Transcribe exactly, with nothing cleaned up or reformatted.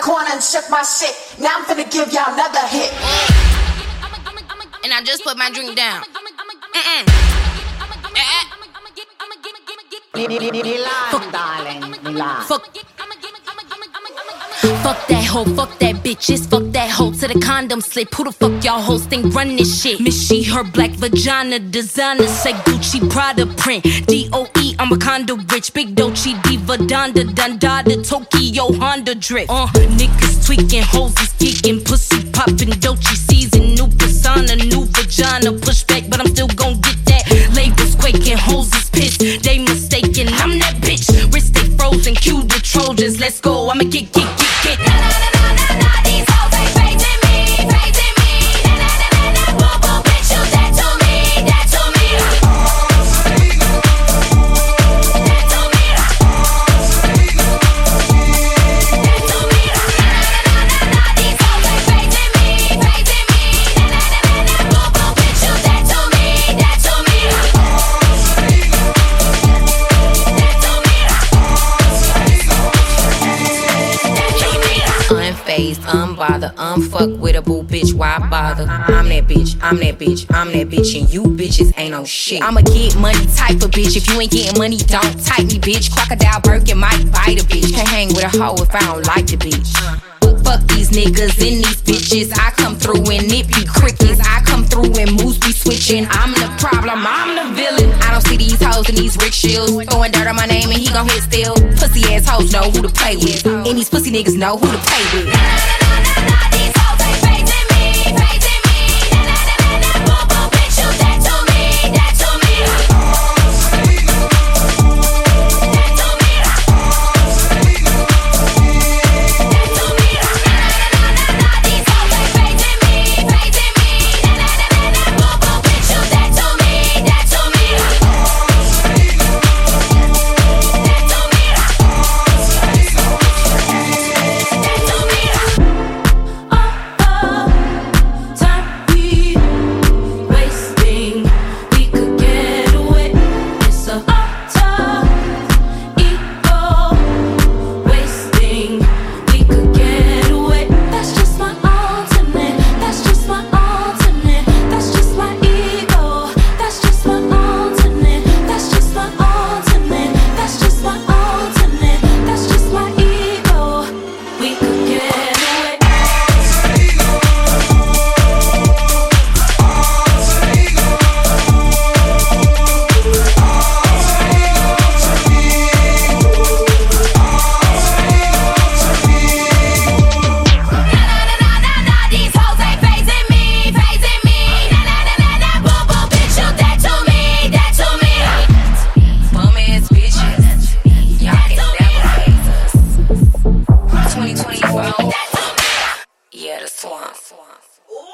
corner and shook my shit. Now I'm finna give y'all another hit. And I just put my drink down. Mm-mm. Milan, darling, Milan. Fuck. Fuck that hoe, fuck that bitches, fuck that hoe to the condom slip. Who the fuck y'all hoes think run this shit? Miss she, her black vagina designer, say Gucci, Prada print. D O E, I'm a condo rich, big Dolce, Diva, Donda, Dundada, Tokyo, Honda drip. Uh, niggas tweaking, hoes is geeking, pussy popping, Dolce season, new persona, new vagina, push back, but I'm still gon' get that. Labels quaking, hoes is pissed, they mistaken, I'm that bitch. Wrist stay frozen, cue the Trojans, let's go, I'ma get, get, get. Get. Na, na, na, na, na, these hoes ain't praising me, praising me. Na, na, na, na, na, boom, boom, bitch, you that to me, that to me. That to me. That to me. Na, na, na, na, na, these hoes ain't praising me, praising me. Na, na, na, na, na, boom, boom, bitch, you that to me, that to me. Unfazed, unbothered, unfuck with a boo bitch, why bother? I'm that bitch, I'm that bitch, I'm that bitch, and you bitches ain't no shit. I'ma get money type of bitch, if you ain't getting money, don't type me, bitch. Crocodile Birkin might bite a bitch, can't hang with a hoe if I don't like the bitch. Fuck these niggas and these bitches, I come through and it be crickets. I come through and moves be switching. I'm the problem, I'm the villain. I don't see these hoes in these rickshaws throwing dirt on my name and he gon' hit still. Pussy ass hoes know who to play with, and these pussy niggas know who to play with. Na, na, na, na, na, these hoes ain't praising me, praising me. Na, na, na, na, na, boom, boom, bitch, you that to me, that to me. That to me. That to me. Na, na, na, na, these hoes ain't praising me, praising me. Na, na, na, na, na, boom, boom, bitch, you that to me, that to me. That to me. Yeah, the swamp.